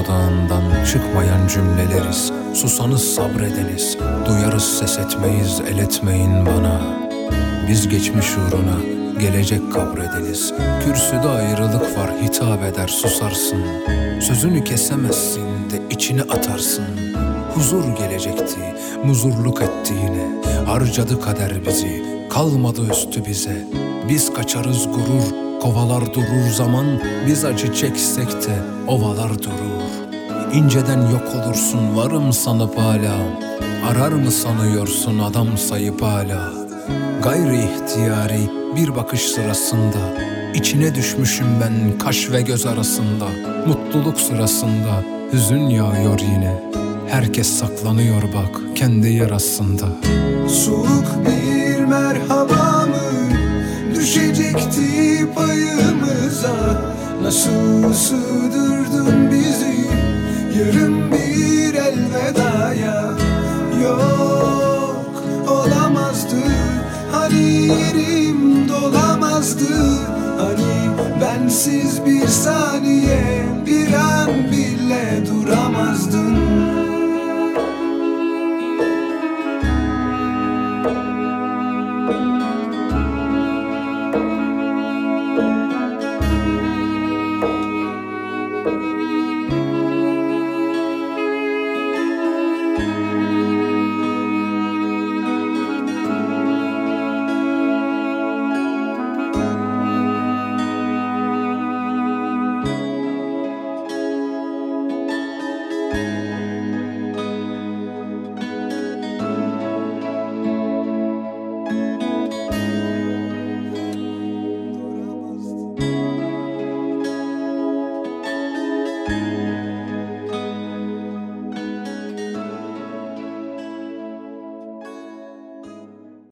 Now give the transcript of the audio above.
dudağından çıkmayan cümleleriz. Susanız sabredeniz, duyarız ses etmeyiz, el etmeyin bana. Biz geçmiş uğruna gelecek kabredeniz. Kürsüde ayrılık var, hitap eder susarsın. Sözünü kesemezsin de içine atarsın. Huzur gelecekti, muzurluk etti yine. Harcadı kader bizi, kalmadı üstü bize. Biz kaçarız gurur, kovalar durur zaman. Biz acı çeksek de ovalar durur. İnceden yok olursun varım sanıp hala. Arar mı sanıyorsun adam sayıp hala. Gayri ihtiyari bir bakış sırasında içine düşmüşüm ben kaş ve göz arasında. Mutluluk sırasında hüzün yağıyor yine. Herkes saklanıyor bak kendi yarasında. Soğuk bir merhaba mı düşecekti payımıza? Nasıl sığdırdın bizi yarım bir elvedaya? Yok olamazdı, hani yerim dolamazdı. Hani bensiz bir saniye bir an bile duramazdı.